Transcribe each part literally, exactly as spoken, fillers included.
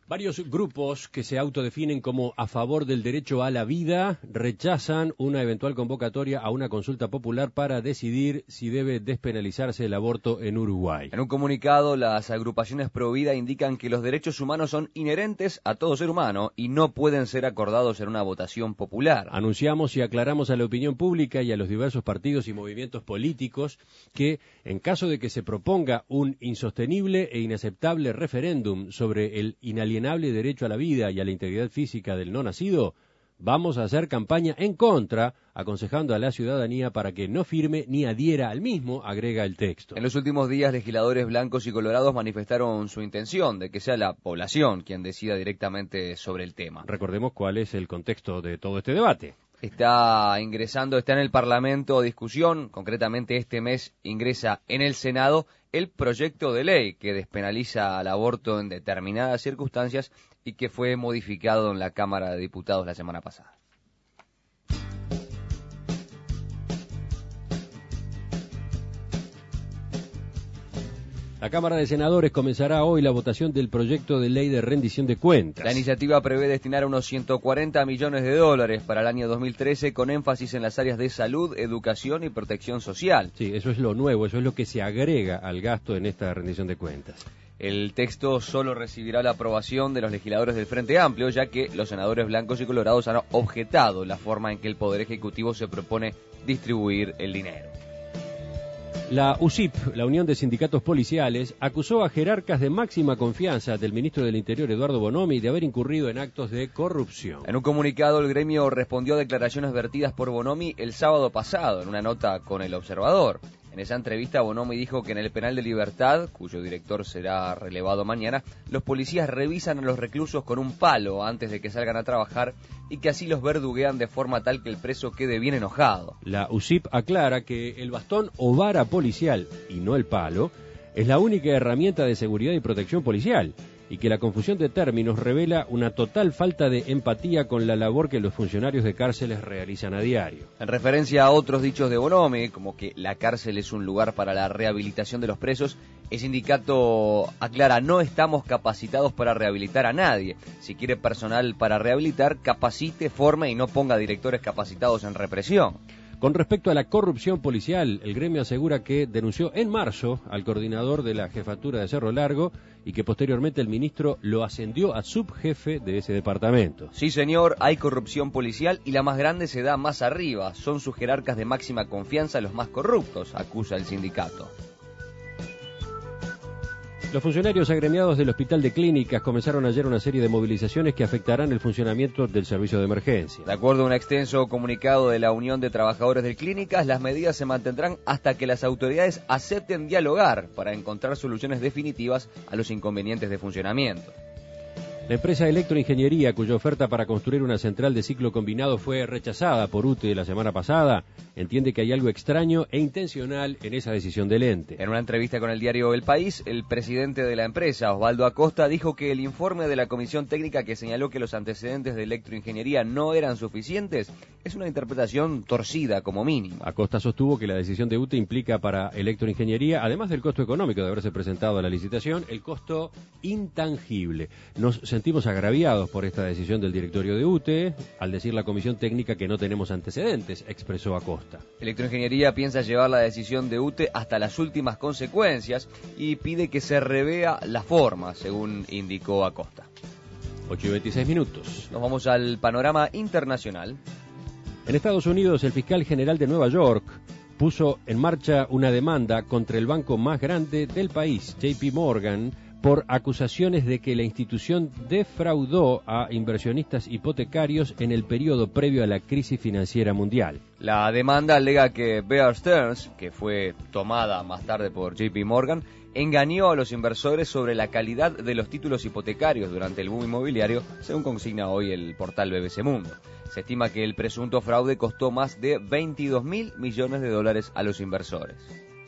Varios grupos que se autodefinen como a favor del derecho a la vida rechazan una eventual convocatoria a una consulta popular para decidir si debe despenalizarse el aborto en Uruguay. En un comunicado, las agrupaciones pro vida indican que los derechos humanos son inherentes a todo ser humano y no pueden ser acordados en una votación popular. Anunciamos y aclaramos a la opinión pública y a los diversos partidos y movimientos políticos que, en caso de que se proponga un insostenible e inaceptable referéndum sobre el inalienable derecho a la vida y a la integridad física del no nacido, vamos a hacer campaña en contra, aconsejando a la ciudadanía para que no firme ni adhiera al mismo, agrega el texto. En los últimos días, legisladores blancos y colorados manifestaron su intención de que sea la población quien decida directamente sobre el tema. Recordemos cuál es el contexto de todo este debate. Está ingresando, está en el Parlamento discusión, concretamente este mes ingresa en el Senado el proyecto de ley que despenaliza el aborto en determinadas circunstancias y que fue modificado en la Cámara de Diputados la semana pasada. La Cámara de Senadores comenzará hoy la votación del proyecto de ley de rendición de cuentas. La iniciativa prevé destinar unos ciento cuarenta millones de dólares para el año dos mil trece con énfasis en las áreas de salud, educación y protección social. Sí, eso es lo nuevo, eso es lo que se agrega al gasto en esta rendición de cuentas. El texto solo recibirá la aprobación de los legisladores del Frente Amplio, ya que los senadores blancos y colorados han objetado la forma en que el Poder Ejecutivo se propone distribuir el dinero. La U S I P, la Unión de Sindicatos Policiales, acusó a jerarcas de máxima confianza del ministro del Interior, Eduardo Bonomi, de haber incurrido en actos de corrupción. En un comunicado, el gremio respondió a declaraciones vertidas por Bonomi el sábado pasado, en una nota con El Observador. En esa entrevista, Bonomi dijo que en el penal de Libertad, cuyo director será relevado mañana, los policías revisan a los reclusos con un palo antes de que salgan a trabajar y que así los verduguean de forma tal que el preso quede bien enojado. La U S I P aclara que el bastón o vara policial, y no el palo, es la única herramienta de seguridad y protección policial, y que la confusión de términos revela una total falta de empatía con la labor que los funcionarios de cárceles realizan a diario. En referencia a otros dichos de Bonomi, como que la cárcel es un lugar para la rehabilitación de los presos, el sindicato aclara: no estamos capacitados para rehabilitar a nadie. Si quiere personal para rehabilitar, capacite, forme y no ponga directores capacitados en represión. Con respecto a la corrupción policial, el gremio asegura que denunció en marzo al coordinador de la jefatura de Cerro Largo y que posteriormente el ministro lo ascendió a subjefe de ese departamento. Sí, señor, hay corrupción policial y la más grande se da más arriba. Son sus jerarcas de máxima confianza los más corruptos, acusa el sindicato. Los funcionarios agremiados del Hospital de Clínicas comenzaron ayer una serie de movilizaciones que afectarán el funcionamiento del servicio de emergencia. De acuerdo a un extenso comunicado de la Unión de Trabajadores de Clínicas, las medidas se mantendrán hasta que las autoridades acepten dialogar para encontrar soluciones definitivas a los inconvenientes de funcionamiento. La empresa Electroingeniería, cuya oferta para construir una central de ciclo combinado fue rechazada por U T E la semana pasada, entiende que hay algo extraño e intencional en esa decisión del ente. En una entrevista con el diario El País, el presidente de la empresa, Osvaldo Acosta, dijo que el informe de la comisión técnica que señaló que los antecedentes de Electroingeniería no eran suficientes es una interpretación torcida como mínimo. Acosta sostuvo que la decisión de U T E implica para Electroingeniería, además del costo económico de haberse presentado a la licitación, el costo intangible. Nos sentimos agraviados por esta decisión del directorio de U T E, al decir la comisión técnica que no tenemos antecedentes, expresó Acosta. Electroingeniería piensa llevar la decisión de U T E hasta las últimas consecuencias y pide que se revea la forma, según indicó Acosta. ocho y veintiséis minutos. Nos vamos al panorama internacional. En Estados Unidos, el fiscal general de Nueva York puso en marcha una demanda contra el banco más grande del país, J P Morgan, por acusaciones de que la institución defraudó a inversionistas hipotecarios en el periodo previo a la crisis financiera mundial. La demanda alega que Bear Stearns, que fue tomada más tarde por J P Morgan, engañó a los inversores sobre la calidad de los títulos hipotecarios durante el boom inmobiliario, según consigna hoy el portal B B C Mundo. Se estima que el presunto fraude costó más de veintidós mil millones de dólares a los inversores.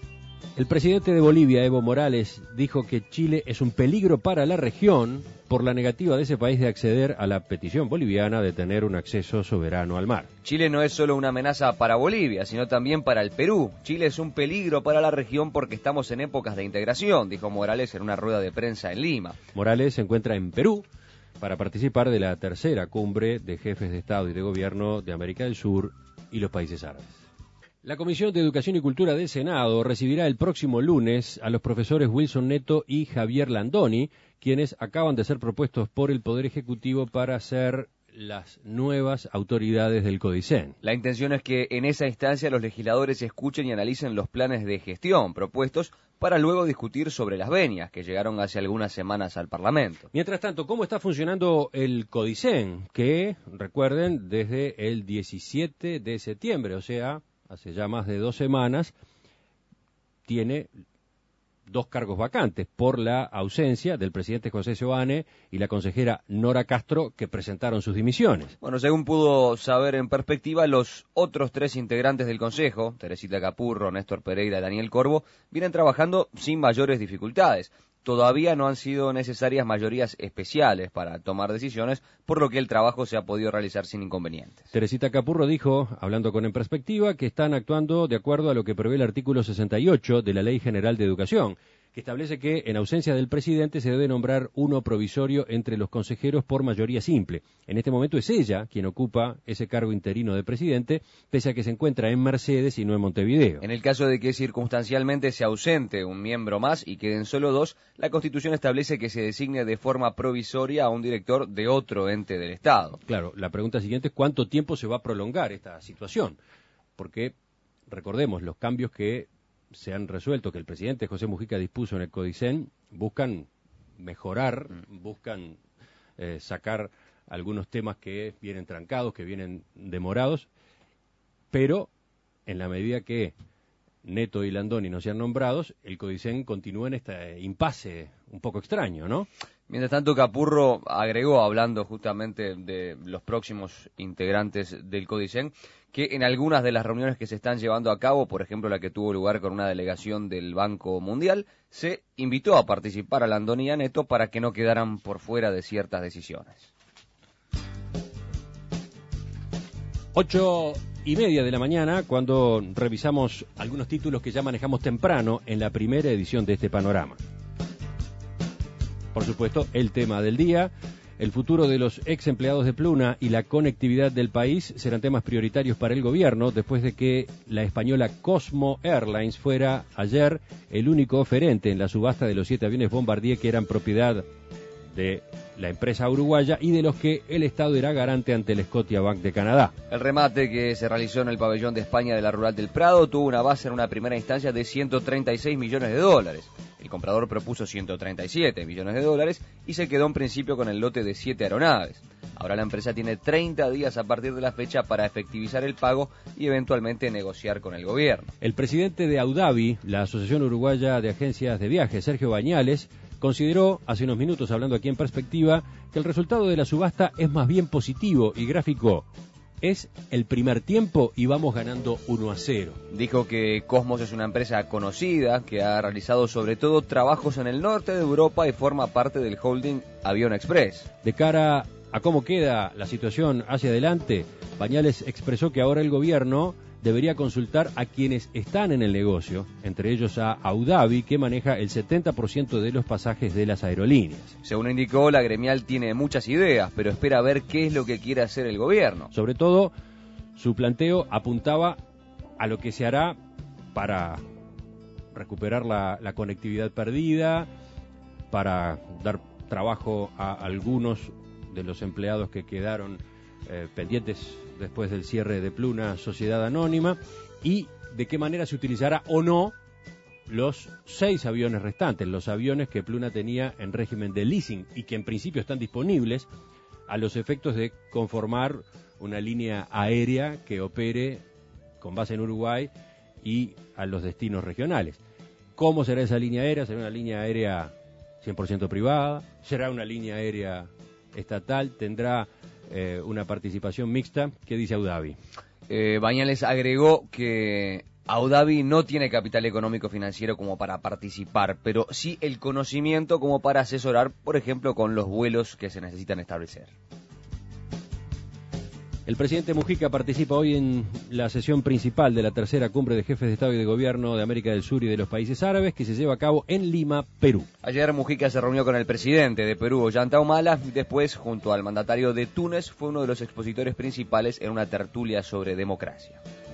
El presidente de Bolivia, Evo Morales, dijo que Chile es un peligro para la región por la negativa de ese país de acceder a la petición boliviana de tener un acceso soberano al mar. Chile no es solo una amenaza para Bolivia, sino también para el Perú. Chile es un peligro para la región porque estamos en épocas de integración, dijo Morales en una rueda de prensa en Lima. Morales se encuentra en Perú, para participar de la tercera cumbre de jefes de Estado y de Gobierno de América del Sur y los países árabes. La Comisión de Educación y Cultura del Senado recibirá el próximo lunes a los profesores Wilson Neto y Javier Landoni, quienes acaban de ser propuestos por el Poder Ejecutivo para ser las nuevas autoridades del CODICEN. La intención es que en esa instancia los legisladores escuchen y analicen los planes de gestión propuestos para luego discutir sobre las venias que llegaron hace algunas semanas al Parlamento. Mientras tanto, ¿cómo está funcionando el CODICEN? Que, recuerden, desde el diecisiete de septiembre, o sea, hace ya más de dos semanas, tiene dos cargos vacantes por la ausencia del presidente José Seoane y la consejera Nora Castro, que presentaron sus dimisiones. Bueno, según pudo saber en perspectiva, los otros tres integrantes del Consejo, Teresita Capurro, Néstor Pereira y Daniel Corvo, vienen trabajando sin mayores dificultades. Todavía no han sido necesarias mayorías especiales para tomar decisiones, por lo que el trabajo se ha podido realizar sin inconvenientes. Teresita Capurro dijo, hablando con En Perspectiva, que están actuando de acuerdo a lo que prevé el artículo sesenta y ocho de la Ley General de Educación, que establece que, en ausencia del presidente, se debe nombrar uno provisorio entre los consejeros por mayoría simple. En este momento es ella quien ocupa ese cargo interino de presidente, pese a que se encuentra en Mercedes y no en Montevideo. En el caso de que circunstancialmente se ausente un miembro más y queden solo dos, la Constitución establece que se designe de forma provisoria a un director de otro ente del Estado. Claro, la pregunta siguiente es cuánto tiempo se va a prolongar esta situación, porque recordemos los cambios que se han resuelto, que el presidente José Mujica dispuso en el CODICEN, buscan mejorar, buscan eh, sacar algunos temas que vienen trancados, que vienen demorados, pero en la medida que Neto y Landoni no sean nombrados, el CODICEN continúa en este impasse un poco extraño, ¿no? Mientras tanto, Capurro agregó, hablando justamente de los próximos integrantes del CODICEN, que en algunas de las reuniones que se están llevando a cabo, por ejemplo la que tuvo lugar con una delegación del Banco Mundial, se invitó a participar a Landoni y a Neto para que no quedaran por fuera de ciertas decisiones. Ocho y media de la mañana, cuando revisamos algunos títulos que ya manejamos temprano en la primera edición de este panorama. Por supuesto, el tema del día, el futuro de los ex empleados de Pluna y la conectividad del país serán temas prioritarios para el gobierno después de que la española Cosmo Airlines fuera ayer el único oferente en la subasta de los siete aviones Bombardier que eran propiedad de la empresa uruguaya y de los que el Estado era garante ante el Scotiabank de Canadá. El remate que se realizó en el pabellón de España de la Rural del Prado tuvo una base en una primera instancia de ciento treinta y seis millones de dólares. El comprador propuso ciento treinta y siete millones de dólares y se quedó en principio con el lote de siete aeronaves. Ahora la empresa tiene treinta días a partir de la fecha para efectivizar el pago y eventualmente negociar con el gobierno. El presidente de Audavi, la Asociación Uruguaya de Agencias de Viajes, Sergio Bañales, consideró, hace unos minutos hablando aquí en Perspectiva, que el resultado de la subasta es más bien positivo y gráfico. Es el primer tiempo y vamos ganando uno a cero. Dijo que Cosmos es una empresa conocida que ha realizado sobre todo trabajos en el norte de Europa y forma parte del holding Avión Express. De cara a cómo queda la situación hacia adelante, Bañales expresó que ahora el gobierno debería consultar a quienes están en el negocio, entre ellos a Audavi, que maneja el setenta por ciento de los pasajes de las aerolíneas. Según indicó, la gremial tiene muchas ideas, pero espera ver qué es lo que quiere hacer el gobierno. Sobre todo, su planteo apuntaba a lo que se hará para recuperar la, la conectividad perdida, para dar trabajo a algunos de los empleados que quedaron eh, pendientes después del cierre de Pluna, Sociedad Anónima, y de qué manera se utilizará o no los seis aviones restantes, los aviones que Pluna tenía en régimen de leasing y que en principio están disponibles a los efectos de conformar una línea aérea que opere con base en Uruguay y a los destinos regionales. ¿Cómo será esa línea aérea? ¿Será una línea aérea cien por ciento privada? ¿Será una línea aérea estatal? ¿Tendrá eh, una participación mixta? ¿Qué dice Audavi? Eh, Bañales agregó que Audavi no tiene capital económico financiero como para participar, pero sí el conocimiento como para asesorar, por ejemplo, con los vuelos que se necesitan establecer. El presidente Mujica participa hoy en la sesión principal de la tercera cumbre de jefes de Estado y de Gobierno de América del Sur y de los países árabes, que se lleva a cabo en Lima, Perú. Ayer Mujica se reunió con el presidente de Perú, Ollanta Humala, y después, junto al mandatario de Túnez, fue uno de los expositores principales en una tertulia sobre democracia.